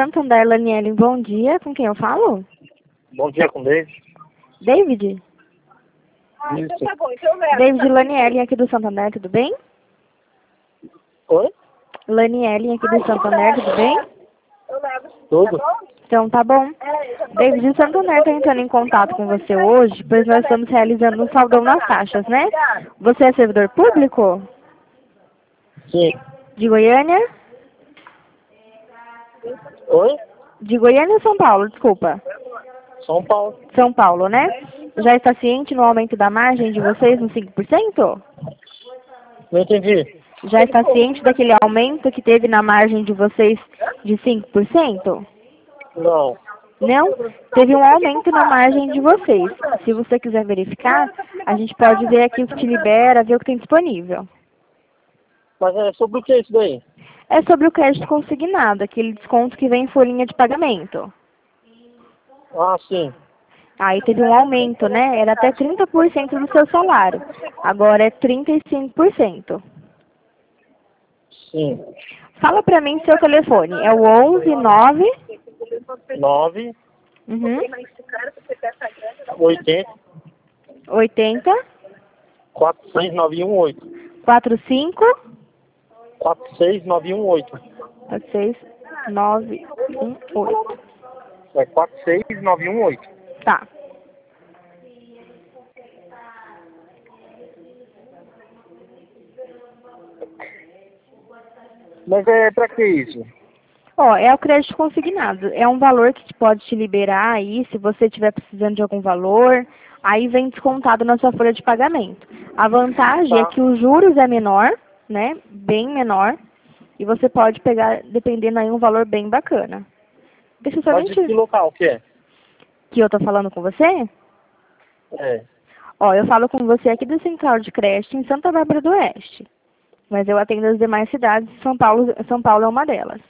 Santander, Laniele, bom dia. Com quem eu falo? Bom dia, com David. David? Isso. Tá bom, então leva. David Laniele aqui do Santander, tudo bem? Oi? Laniele aqui do Santander, tudo bem? Eu levo. Tudo? Tá bom? Então tá bom. Já tô David, bem. o Santander está entrando em contato com você hoje, pois nós estamos realizando um saldão nas taxas, né? Você é servidor público? Sim. De Goiânia? Oi? De Goiânia ou São Paulo? Desculpa. São Paulo. São Paulo, né? Já está ciente no aumento da margem de vocês no 5%? Não entendi. Já está ciente daquele aumento que teve na margem de vocês de 5%? Não. Não? Teve um aumento na margem de vocês. Se você quiser verificar, a gente pode ver aqui o que te libera, ver o que tem disponível. Mas é sobre o que isso daí? É sobre o crédito consignado, aquele desconto que vem em folhinha de pagamento. Ah, sim. Aí teve um aumento, né? Era até 30% do seu salário. Agora é 35%. Sim. Fala pra mim seu telefone. É o 119 9, uhum, 80, 80 46918. 45 46918. 46918. É 46918. Tá. Mas é pra que isso? Ó, é o crédito consignado. É um valor que pode te liberar aí, se você estiver precisando de algum valor, aí vem descontado na sua folha de pagamento. A vantagem é Tá. que os juros é menor, né? Bem menor. E você pode pegar, dependendo aí, um valor bem bacana. Deixa eu Mas de somente que local que é? que eu tô falando com você. É. Ó, eu falo com você aqui do Central de Crédito em Santa Bárbara do Oeste. Mas eu atendo as demais cidades, São Paulo é uma delas.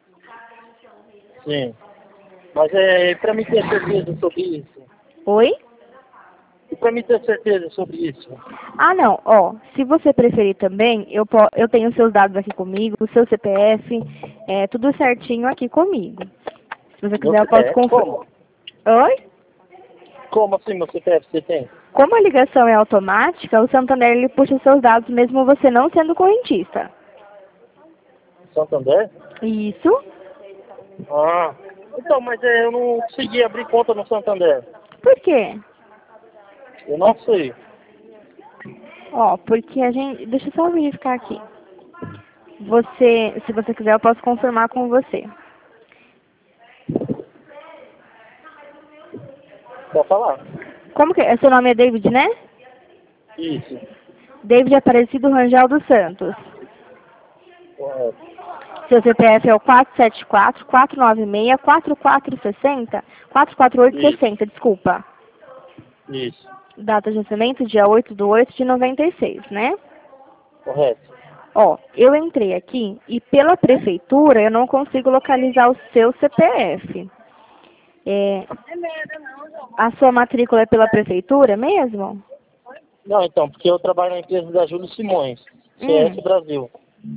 Sim. Mas é pra mim ter certeza sobre isso. Oi? E pra mim ter certeza sobre isso. Ah, não. Ó, se você preferir também, eu tenho seus dados aqui comigo, o seu CPF, tudo certinho aqui comigo. Se você Meu quiser, eu posso CPF? conferir. Como? Oi? Como assim meu CPF você tem? Como a ligação é automática, o Santander ele puxa seus dados mesmo você não sendo correntista. Santander? Isso. Ah. Então, mas eu não consegui abrir conta no Santander. Por quê? Eu não sei. Ó, porque a gente. Deixa eu só verificar aqui. Você, se você quiser, eu posso confirmar com você. Pode falar. Como que é? Seu nome é David, né? Isso. David Aparecido Rangel dos Santos. Correto. Seu CPF é o 474-496-4460? 44860, desculpa. Isso. Data de nascimento, dia 8/8 de 96, né? Correto. Ó, eu entrei aqui e pela prefeitura eu não consigo localizar o seu CPF. A sua matrícula é pela prefeitura mesmo? Não, então, porque eu trabalho na empresa da Júlio Simões, CS Brasil.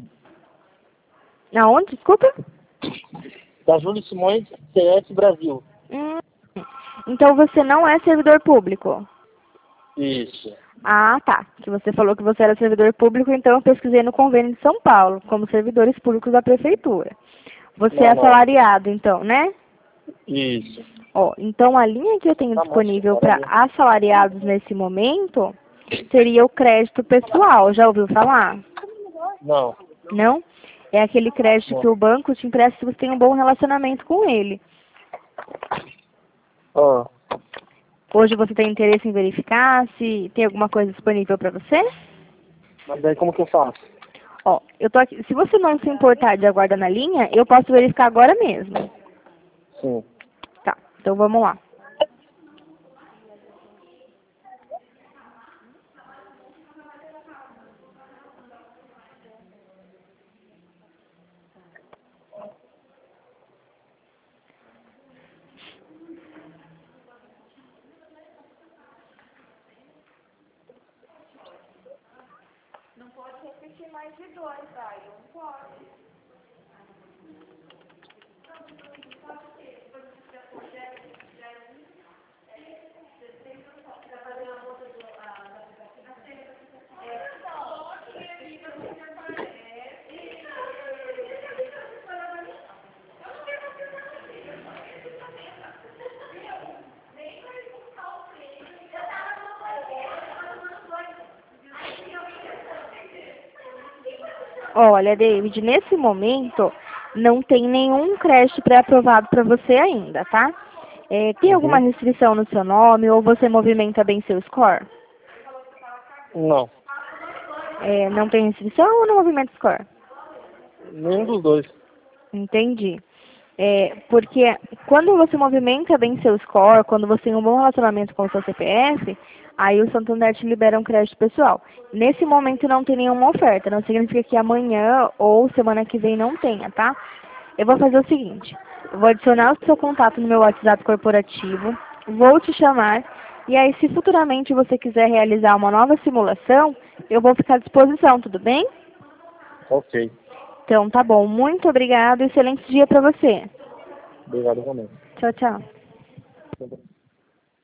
Aonde? Desculpa? Da Júlio Simões, CS Brasil. Hum. Então você não é servidor público? Isso. Ah, tá. Que você falou que você era servidor público, então eu pesquisei no convênio de São Paulo, como servidores públicos da prefeitura. Você é Não, não. assalariado, então, né? Isso. Ó, então a linha que eu tenho Tá bom, disponível bora para ver. assalariados nesse momento seria o crédito pessoal. Já ouviu falar? Não. Não? É aquele crédito Não. que o banco te empresta se você tem um bom relacionamento com ele. Ah, Hoje você tem interesse em verificar se tem alguma coisa disponível para você? mas daí como que eu faço? Ó, eu tô aqui. Se você não se importar de aguardar na linha, eu posso verificar agora mesmo. Sim. Tá, então vamos lá. Não pode repetir mais de dois, tá? Não pode. Olha, David, nesse momento não tem nenhum crédito pré-aprovado para você ainda, tá? Tem alguma Uhum. restrição no seu nome ou você movimenta bem seu score? Não, Não tem restrição ou não movimenta score? nenhum dos dois. Entendi. Porque quando você movimenta bem seu score, quando você tem um bom relacionamento com o seu CPF, aí o Santander te libera um crédito pessoal. Nesse momento não tem nenhuma oferta, não significa que amanhã ou semana que vem não tenha, tá? Eu vou fazer o seguinte, eu vou adicionar o seu contato no meu WhatsApp corporativo, vou te chamar, e aí se futuramente você quiser realizar uma nova simulação, eu vou ficar à disposição, tudo bem? Ok. Então tá bom, muito obrigada e excelente dia para você. Obrigado também. Tchau, tchau.